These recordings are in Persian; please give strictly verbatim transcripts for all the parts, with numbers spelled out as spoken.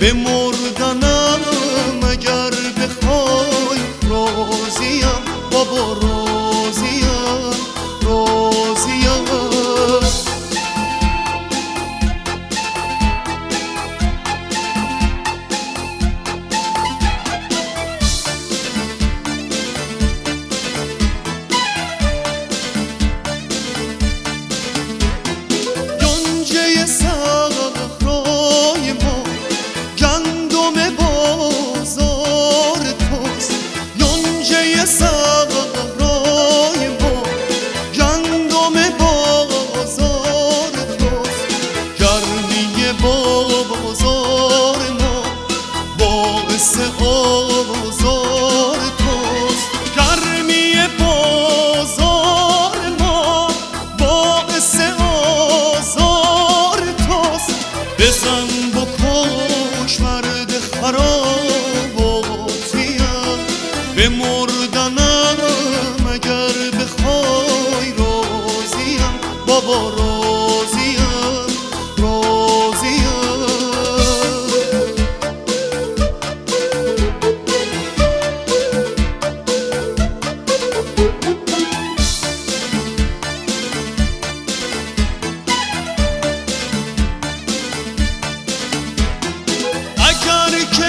به مردنم اگر بخوای راضیم بابا، راضیم راضیم. گنجه صحرای ما گندم بازار توست، گنجه صحرای ما گندم بازار توست. گرمی بازار ما باعث آزار توست، گرمی بازار ما باعث آزار توست. بزن بکش مرد خراباتیم، به مردنم اگر بخوای راضیم بابا، راضیم راضیم. اگر که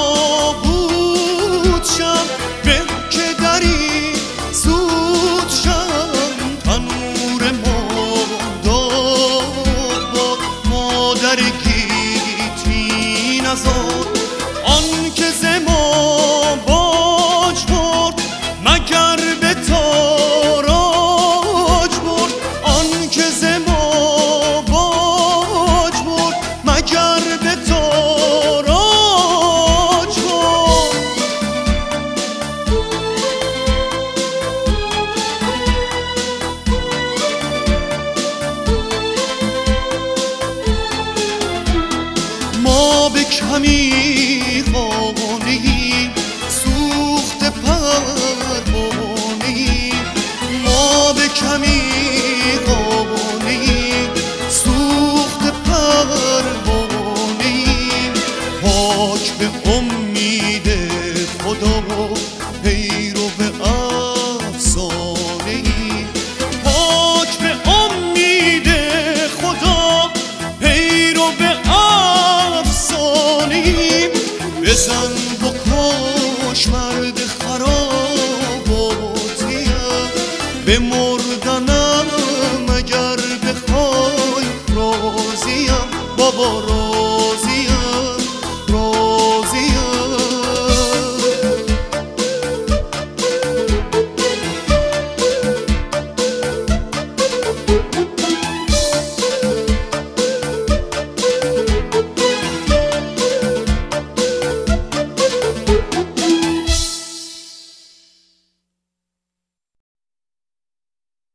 نابود شم به که دری زود شم، تنور مادر باد مادر گیتی نزار. آن که ز ما باج برد مگر به تاراج برد، آن که ز ما باج برد مگر به تاراج. ما به کمی خانه‌ایم سوخته پروانه‌ایم، ما به کمی خانه‌ایم سوخته پروانه‌ایم. پاک به امید خدا پیرو به افسانه‌ایم، پاک به امید خدا پیرو به افسانه‌ایم. بزن بکش مرد خراباتیم، به مردنم اگر بخوای راضیم بابا، راضیم.